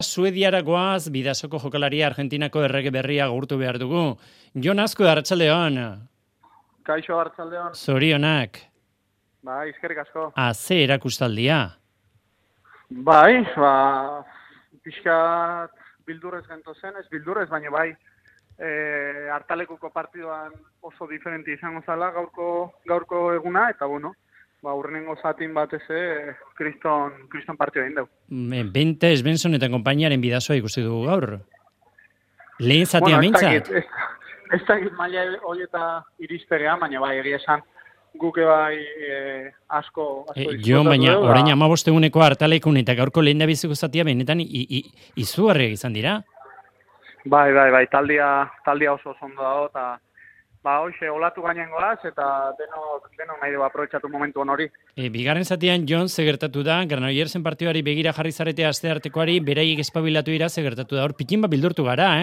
Suediara goaz, Bidasoko jokalaria Argentinako errege berria gurtu behar dugu. Jon Azkue, arratsaldeon. Kaixo, arratsaldeon. Zorionak. Bai, eskerrik asko. Ze erakustaldia. Bai, pixkat bildurrez gento zen, ez bildurrez, baina bai, hartalekuko partidoan oso diferente izango zala gaurko eguna, eta bueno, urrenengo zatin batez kriston partioa egin dugu. Bente Svensson eta konpainiaren Bidasoa ikusi dugu gaur. Lehen zatia mintzat? Ez da maila horieta irizpegean, baina bai, egia esan, guke bai asko Jon, baina orain 15 eguneko hartalekun eta gaurko lehen da biziko zatia benetan izugarriak izan dira? Bai, taldia oso ondo dago, eta hoxe, olatu gainen goaz, eta denok nahi dugu aprobetxatu momentu hori. Bigarren zatian, Jon, ze gertatu da, Granollers partioari begira jarri zarete asteartekoari, beraiek espabilatu dira, ze gertatu da, hor pikin bat bildurtu gara,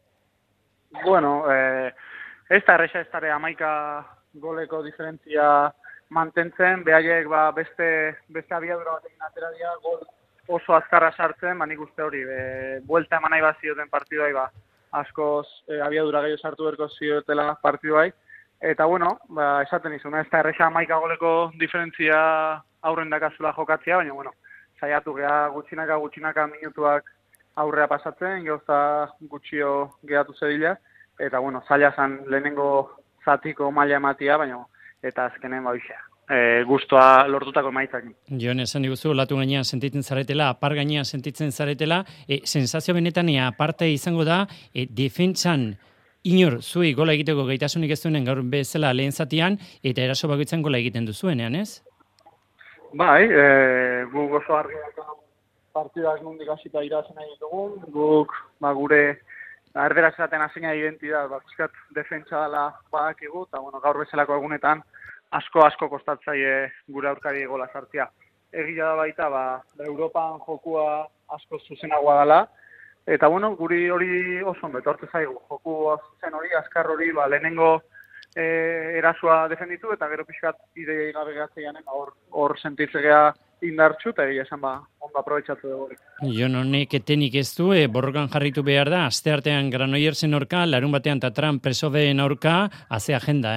Bueno, ez da erresa ez dara 11 goleko diferentzia mantentzen, behaiek beste abiadura batekin atera dira, gol oso azkarra sartzen, nik uste hori, buelta eman nahi bat zioten partiduai, askoz abiadura gehiago sartu berko ziotela partiduai, eta bueno, esaten izuna, ez da erresa 11 goleko diferentzia aurren dakazula jokatzea, baina bueno, saiatu geha gutxinaka minutuak aurrea pasatzen, gehozta gutxio gehatu zedila, eta bueno, zaila zan lehenengo zatiko maila ematia, baina eta azkenen guztua lortutako emaitzak. Jon, esan diguzu, olatu gainean sentitzen zaretela, apar gainean sentitzen zaretela, sensazio benetan aparte izango da, defentsan inor zuei gola egiteko gaitasunik ez duenen gaur bezala lehen zatian, eta eraso bakoitzan gola egiten duzuenean, ez? Bai, guk oso argi partidak nondik hasita irazen nahi ditugun, guk gure erderaz esaten azena identidad, pizkat defentsa dela badakigu, eta bueno, gaur bezalako egunetan asko kostatzaile gure aurkari gola sartzea. Egia da baita, Europan jokua asko zuzenagoa dela, eta bueno, guri hori oso ondo etortze zaigu. Joku zuzen hori, azkar hori, lehenengo erasua defenditu, eta gero pixkat idei gabe gehatzean, hor sentitzea indartxu, eta egia esan ondo aprobetxatu dugu. Jon, honek etenik ez du, borrokan jarritu behar da, asteartean Granoillersen aurka, larun batean Tatran Presoveen aurka, haze agenda,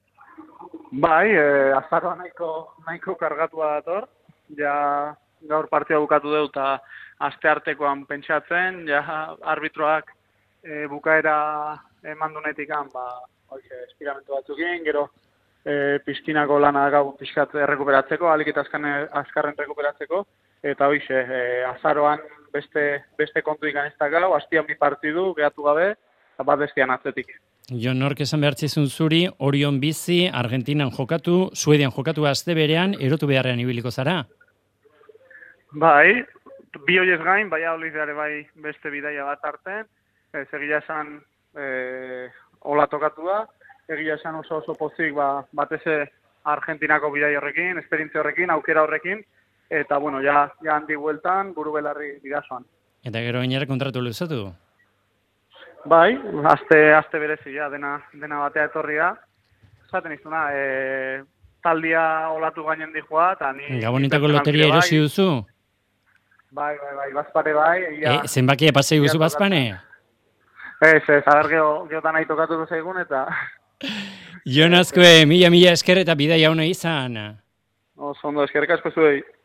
Bai, azaroa nahiko kargatua dator, ja gaur partida bukatu dut eta asteartekoan pentsatzen, ja arbitroak bukaera emandunetik espiramentu batzukin, gero pizkinako lana gau pixkat errekuperatzeko, alik eta azkarren rekuperatzeko, eta hoxe, azaroan beste kontu ikan ez da gau, hastian bi partidu, gehatu gabe, eta bat bestian atzetik. Jon, nork esan behartzizun zuri, Orion bizi, Argentinan jokatu, Suedian jokatu aste berean, erotu beharrean ibiliko zara? Bai, bi hoiez gain, bai Oliveare bai beste bidaia bat arten, egia esan hola tokatu da, egia esan oso pozik batez Argentinako bidai horrekin, esperientzia horrekin, aukera horrekin, eta bueno, ja handi bueltan, buru belarri Bidasoan. Eta gero gainera kontratu luzatu? Bai, aste berezi, dena batea etorri da. Zaten izuna, taldia olatu gainen dijoa, eta ni... Gabonetako loteria erosi duzu? Bai, bazpare bai. Zenbakia pasei guzu bazpane? Ez, aber geotan nahi tokatuko zaigun, eta... Jon Azkue, mila esker eta bidaia ona izan. Oso ondo, eskerrik asko zuei.